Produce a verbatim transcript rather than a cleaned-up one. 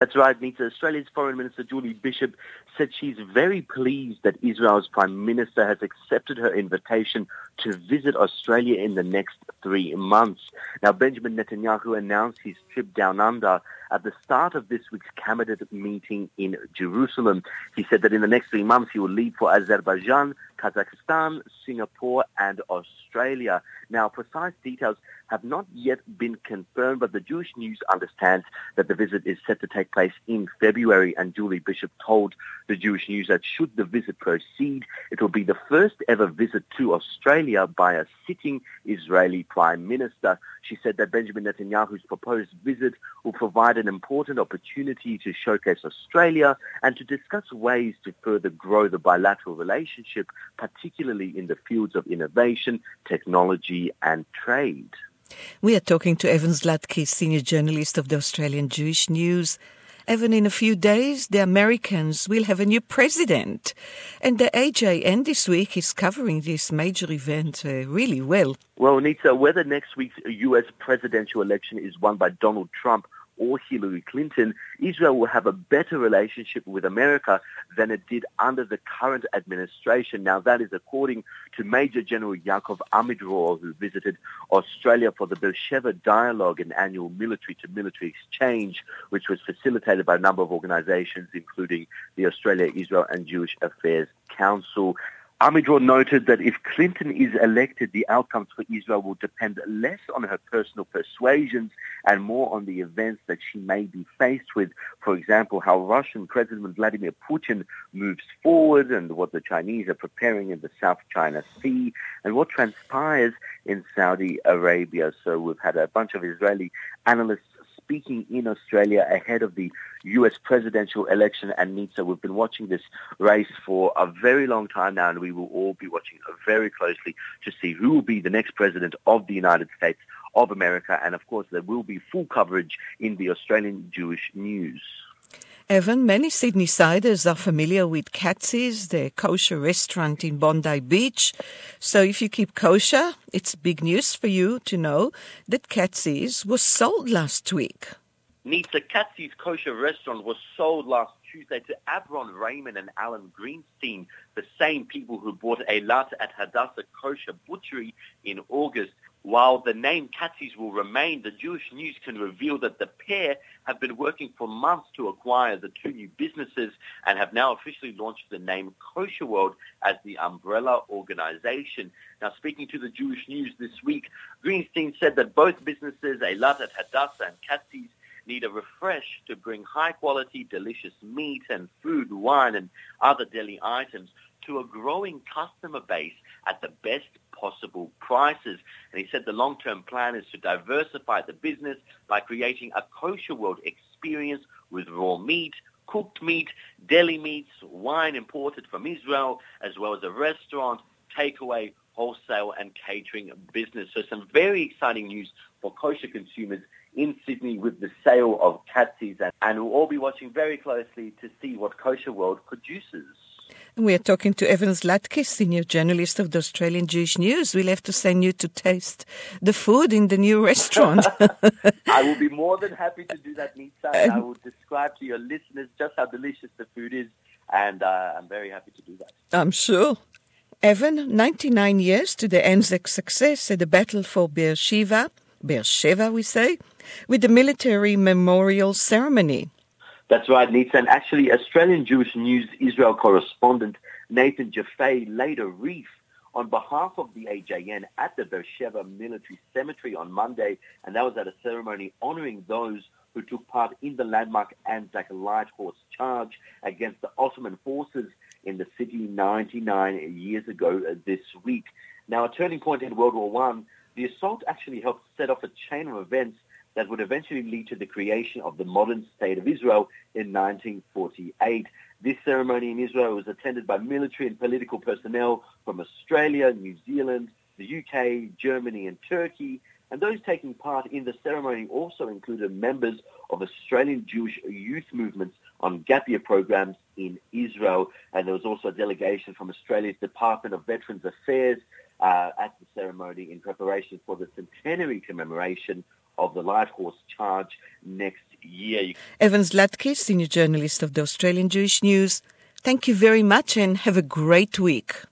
That's right, Nita. Australia's Foreign Minister Julie Bishop said she's very pleased that Israel's Prime Minister has accepted her invitation to visit Australia in the next three months. Now, Benjamin Netanyahu announced his trip down under at the start of this week's cabinet meeting in Jerusalem. He said that in the next three months he will leave for Azerbaijan, Kazakhstan, Singapore and Australia. Now, precise details have not yet been confirmed, but the Jewish News understands that the visit is set to take place in February, and Julie Bishop told the Jewish News that should the visit proceed, it will be the first ever visit to Australia by a sitting Israeli Prime Minister. She said that Benjamin Netanyahu's proposed visit will provide an important opportunity to showcase Australia and to discuss ways to further grow the bilateral relationship, particularly in the fields of innovation, technology and trade. We are talking to Evan Zlatky, senior journalist of the Australian Jewish News. Evan, in a few days, the Americans will have a new president. And the A J N this week is covering this major event uh, really well. Well, Nita, whether next week's U S presidential election is won by Donald Trump or Hillary Clinton, Israel will have a better relationship with America than it did under the current administration. Now, that is according to Major General Yaakov Amidror, who visited Australia for the Beersheba Dialogue, an annual military-to-military exchange, which was facilitated by a number of organizations, including the Australia, Israel and Jewish Affairs Council. Amidror noted that if Clinton is elected, the outcomes for Israel will depend less on her personal persuasions and more on the events that she may be faced with. For example, how Russian President Vladimir Putin moves forward and what the Chinese are preparing in the South China Sea and what transpires in Saudi Arabia. So we've had a bunch of Israeli analysts speaking in Australia ahead of the U S presidential election. And Nita, we've been watching this race for a very long time now, and we will all be watching very closely to see who will be the next president of the United States of America. And of course, there will be full coverage in the Australian Jewish News. Evan, many Sydney-siders are familiar with Katz's, the kosher restaurant in Bondi Beach. So if you keep kosher, it's big news for you to know that Katz's was sold last week. Nita, Katz's kosher restaurant was sold last Tuesday to Avron Raymond and Alan Greenstein, the same people who bought Eilat at Hadassah Kosher Butchery in August. While the name Katz's will remain, the Jewish News can reveal that the pair have been working for months to acquire the two new businesses and have now officially launched the name Kosher World as the umbrella organization. Now, speaking to the Jewish News this week, Greenstein said that both businesses, Eilat at Hadassah and Katz's, need a refresh to bring high-quality, delicious meat and food, wine and other deli items to a growing customer base at the best possible prices. And he said the long-term plan is to diversify the business by creating a kosher world experience with raw meat, cooked meat, deli meats, wine imported from Israel, as well as a restaurant, takeaway, wholesale and catering business. So some very exciting news for kosher consumers in Sydney with the sale of Katz's, and we'll all be watching very closely to see what Kosher World produces. We are talking to Evan Zlatky, senior journalist of the Australian Jewish News. We'll have to send you to taste the food in the new restaurant. I will be more than happy to do that, Nita, and I will describe to your listeners just how delicious the food is, and uh, I'm very happy to do that. I'm sure. Evan, ninety-nine years to the Anzac success at the Battle for Beersheba, Beersheba we say, with the military memorial ceremony. That's right, Nita. And actually, Australian Jewish News Israel correspondent Nathan Jaffe laid a wreath on behalf of the A J N at the Beersheba Military Cemetery on Monday, and that was at a ceremony honoring those who took part in the landmark Anzac Light Horse Charge against the Ottoman forces in the city ninety-nine years ago this week. Now, a turning point in World War One, the assault actually helped set off a chain of events that would eventually lead to the creation of the modern state of Israel in nineteen forty-eight. This ceremony in Israel was attended by military and political personnel from Australia, New Zealand, the U K, Germany and Turkey. And those taking part in the ceremony also included members of Australian Jewish youth movements on gap year programs in Israel. And there was also a delegation from Australia's Department of Veterans Affairs uh, at the ceremony in preparation for the centenary commemoration of the light horse charge next year. Evan Zlatky, senior journalist of the Australian Jewish News, thank you very much and have a great week.